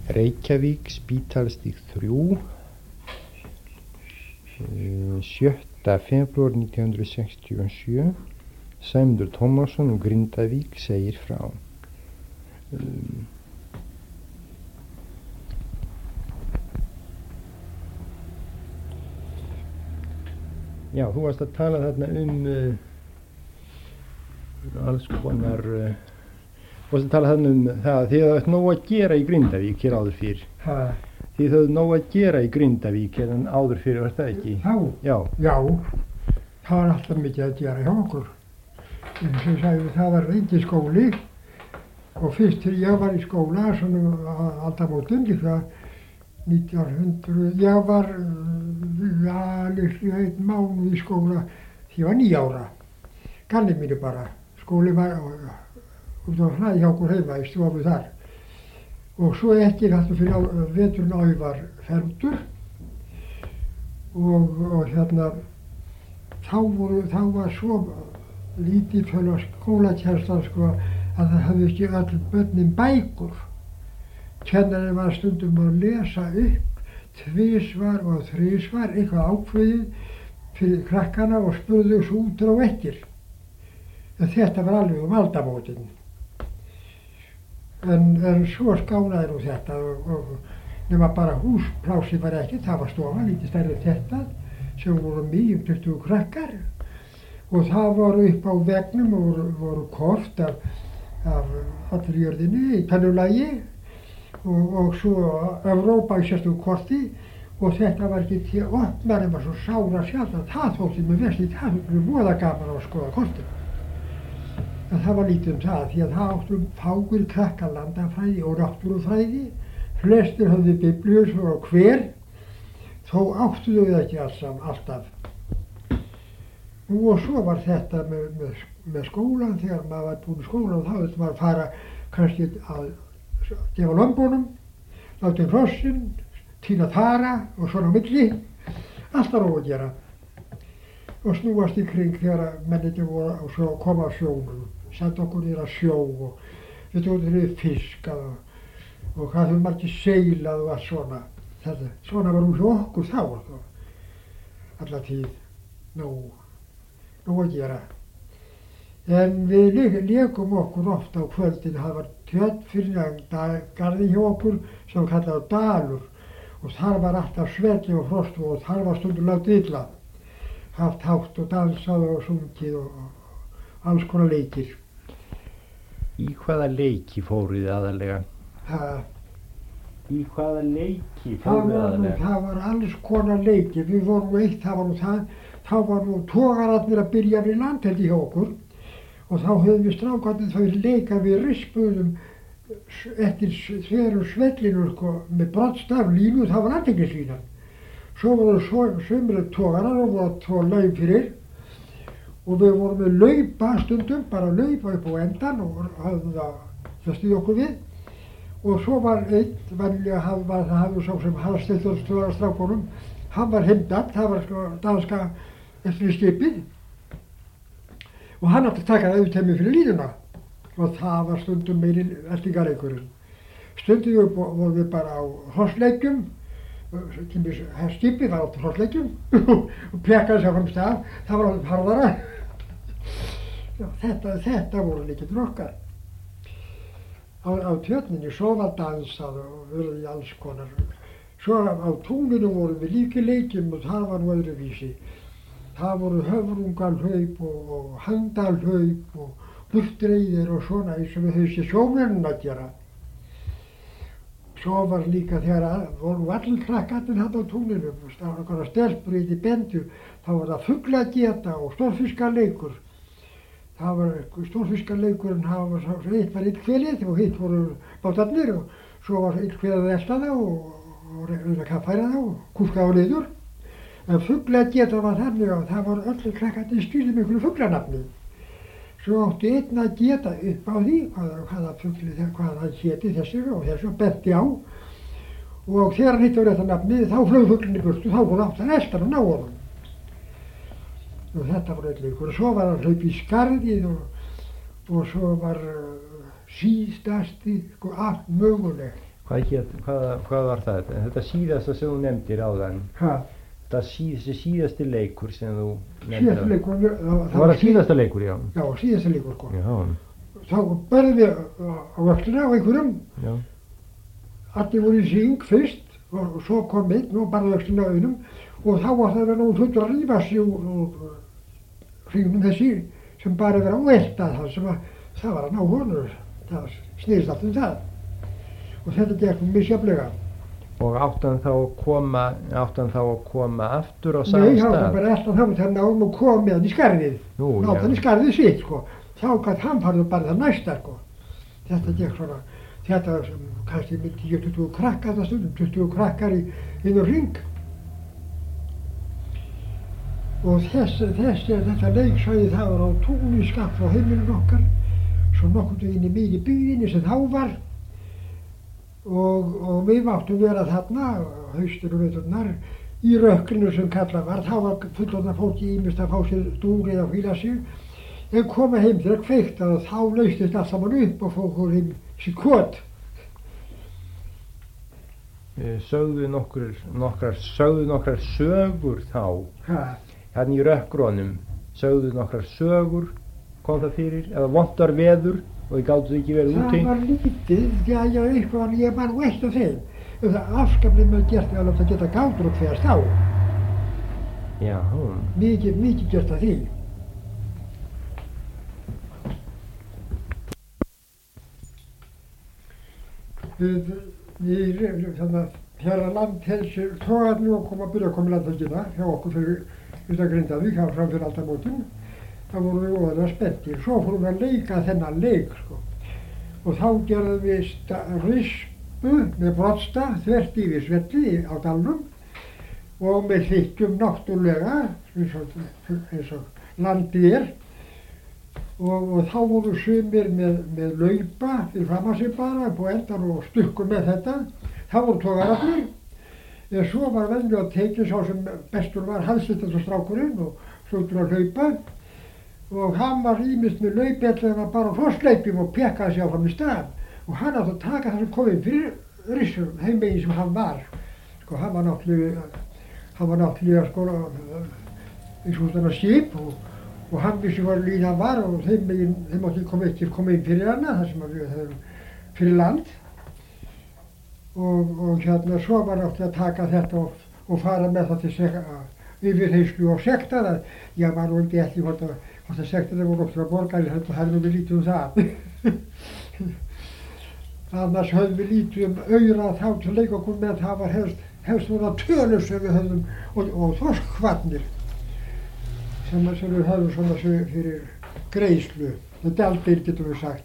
Reykjavík, Spítalstíg 3, 7. febrúar 1967. Sæmundur Tómasson úr Grindavík segir frá. Já, þú varst að tala þarna alls konar, þú varst að tala þarna það að þið hafði nóg að gera í Grindavík hér áður fyrr. Þið hafði nóg að gera í Grindavík hér áður fyrr, var það ekki? Já. Já, það var alltaf mikið að gera hjá okkur. Eins og ég sagði, það var engin skóli og fyrst þegar ég var í skóla, svona aldamótin, líka 1900, ég var líklega 1 mánuð í skóla því ég var 9 ára. Ganni mínu bara. Skóli var út á hlæði hjá okkur heima í stofu þar. Og svo eftir þetta fyrir veturinn á ég var fermdur og hérna þá var svo lítið fyrir skólakennslan sko að það hafði ekki öll börnin bækur. Kennarinn var stundum að lesa upp tvisvar og þrisvar eitthvað ákveðið fyrir krakkana og spurðu svo út á eftir. En þetta var alveg aldamótin. En svo skánaði nú þetta og nema bara húsplási var ekki, það var stofa, lítið stærri þetta sem voru 20 krakkar. Og það voru upp á veggnum og voru kort af allri jörðinni í pennulagi og svo Evrópa í sérstöku korti og þetta var ekki til opnar var svo sára sjaldan. Það þótti með vesti, það var voða gaman að skoða kortin. En það var lítið það því að það áttu fáir krakkar landafræði og náttúrufræði. Flestir höfðu biblíur svo hver, þó áttu þau ekki alltaf. Og svo var þetta með skólan, þegar maður var búinn í skólan þá þurfti maður að fara kannski að gefa lömbunum, láta hrossin, tína þara og svona á milli, alltaf nóg að gera. Og snúast í kring þegar mennirnir voru að koma á sjónum, senda okkur niður að sjó og við tókum niður fiskað og hvað þau margir seilað og allt svona. Svona var úr okkur þá, alla tíð, nóg að gera. En við lékum okkur ofta á kvöldin, það var tjörn fyrir garði hjá okkur sem kallaði Dalur og þar var alltaf svelli og frost og þar var stundum látið illa. Haft hátt og dansað og sungið og alls konar leikir. Í hvaða leiki fóruð þið aðallega? Í hvaða leiki fóruð þið aðallega? Það var alls konar leikir. Við vorum eitt, þá var nú togararnir að byrja við landhelgi hjá okkur og þá höfðum við strákarnir þau leika við rispuðum eftir sveru svellinu sko, með broddstaf línu, það var athyglisvínan. Svo voru sömur togarar og voru 2 lauf fyrir og við vorum með laupa stundum, bara laupa upp á endan og höfðum það stuði okkur við. Og svo var einn, venjulega það hafði sá sem harðstiltur strákunum, hann var Heimdall, það var sko danska eftir skipið og hann átti að taka það auðvitað fyrir línuna og það var stundum meiri eltingareikurinn. Stundum vorum við bara á hrossleikjum, skipið var á hrossleikjum og plekkaði sér fram stað, það var alveg harðara. Þetta voru líkið okkar. Á tjörninni svo var dansað og verið í alls konar. Svo á túninu vorum við líka leikjum og það var nú öðruvísi. Það voru höfrungalhlaup og handalhlaup og burtreiðir og svona eins og við höfum séð sjómennina að gera. Svo var líka þegar voru allir krakkarnir hann á túninu, stelpur í bendu, þá var það fuglageta og stórfiskaleikur. Það var stórfiskaleikurinn, eitt var eitt kvelið og hitt voru bátarnir og svo var eitt kvelið að elda það og reyna að kaffæra það og kúska á niður. En fuglageta var þannig að það voru allir krakkarnir stýrið með einhverju fuglanafni. Svo átti einn að geta upp á því hvaða fugli, hvað hann héti þessu og þessu benti á og þegar hann hitti á rétta nafnið þá flög fuglinn í burtu, þá voru átt að elsta hann á honum. Og þetta var einn leikur og svo var hann hlaup í skarðið og svo var síðstasti allt mögulegt, Hvað var það? Þetta síðasta sem þú nefndir áðan. Þessi síðasti leikur sem þú nefndir. Síðasti leikur. Það var það síðasta leikur, já. Já, síðasti leikur, sko. Já. Þá börðum við á vöxluna á einhverjum. Já. Allir voru í syng fyrst og svo kom einn og barði vöxluna á einum og þá var það nú fullur að rífa sig úr hringnum þessi sem bara verið að velta það sem að það var að ná honur. Það snýrst allt það. Og þetta gekk misjafnlega. Og áttan þá að koma aftur á sama stað? Nei, hann var bara alltaf þannig að náðum og kom með hann í skarðið. Nátt hann í skarðið sitt, sko. Þá gætt hann farið bara það næsta, sko. Þetta gekk svona, þetta var kannski 10-20 krakkar það stundum, 20 krakkar inn á hring. Og þetta leiksvæði það var á túnni skammt frá heimilinu okkar, svo nokkuð inn í miðri byggðinni sem þá var. Og við máttum vera þarna, haustur og veturnar, í rökkrinu sem kallað var. Þá var fullorðna fólki ýmist að fá sér dúr eða hvíla sig. En koma heim þegar kveikt og þá laustist allt saman upp og fór heim sér kot. Sögðu nokkrar sögur þá, hérna í rökkrónum, sögðu nokkrar sögur, kom það fyrir, eða vondar veður? Og ég gátt ekki verið úti? Það var lítið, eitthvað, ég man nú eitt af þeim. Það afskaplega mjög gert að láta geta gátur og hverjast á. Já. Mikið gert af því. Þegar landhelsu tógarnir og byrja að koma landhelgina hjá okkur fyrir utan Grindavík, hjá fram fyrir aldamótin. Það vorum við óðurlega spenntir. Svo fórum við að leika þennan leik, sko. Og þá gerðum við rispu með broddsta þvert yfir svelli á dalnum og með þykjum náttúrlega, eins og landið er. Og þá voru sumir með laupa fyrir fram að sig bara på endan og stukkur með þetta. Það voru togararnir. En svo var venju að tekið sá sem bestur var halslittast strákurinn og fljótur að hlaupa. Og hann var ýmist með laupellega bara á hrossleipjum og pekkaði sig áfram í stað. Og hann átti að taka það sem kom inn fyrir rissum, heimbegin sem hann var. Sko, hann var náttúrulega sko, eins og þannig skip og hann vissi hvað líð hann var og þeim átti koma inn fyrir hana, þar sem við höfum fyrir land. Og hérna svo var náttúrulega að taka þetta og fara með það til yfirheyslu og sektar að ég var nú ekki hvort að sektarnir voru okkur að borga, það hefði við lítið það. Annars höfðum við lítið aura þá til að leika okkur með það var helst svona tölur sem við höfðum og þorskvarnir sem við höfðum svona fyrir greiðslu, daldir getum við sagt.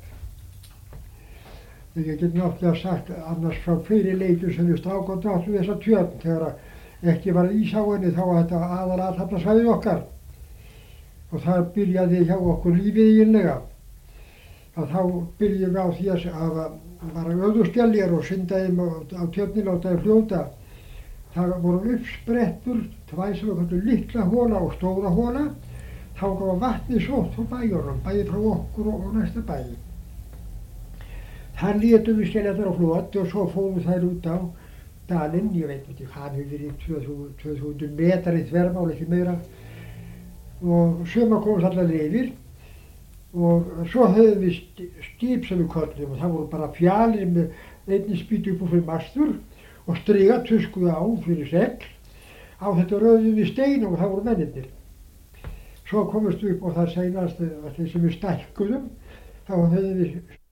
Ég get náttúrulega sagt annars frá fyrir leikjum sem við strákandi áttum þessa tjörn þegar ekki var ís á henni þá var þetta aðal athafnasvæðið okkar. Og það byrjaði hjá okkur lífið eiginlega. Að þá byrjum við á því að vara öðurskeljar og syndaðum á tjörnin á þeim fljóta. Það voru uppsprettur, tvær sem við kallum litla hóla og stóra hóla. Þá var vatnið sótt frá bæjunum, bæði frá okkur og næsta bæji. Þar létum við skeljarnar á floti og svo fórum þær út á dalinn, ég veit ekki hvað hann hefur verið 2000 metrar í þvermál, ekki meira. Og sumar komast allar yfir og svo höfðum við skip sem við köllum og það voru bara fjalir með einni spýtu upp og fyrir mastur og striga tuskuðu á fyrir segl. Á þetta röðum við stein og það voru mennirnir. Svo komumst við upp og það seinast þeir sem við stækkuðum, þá höfðum við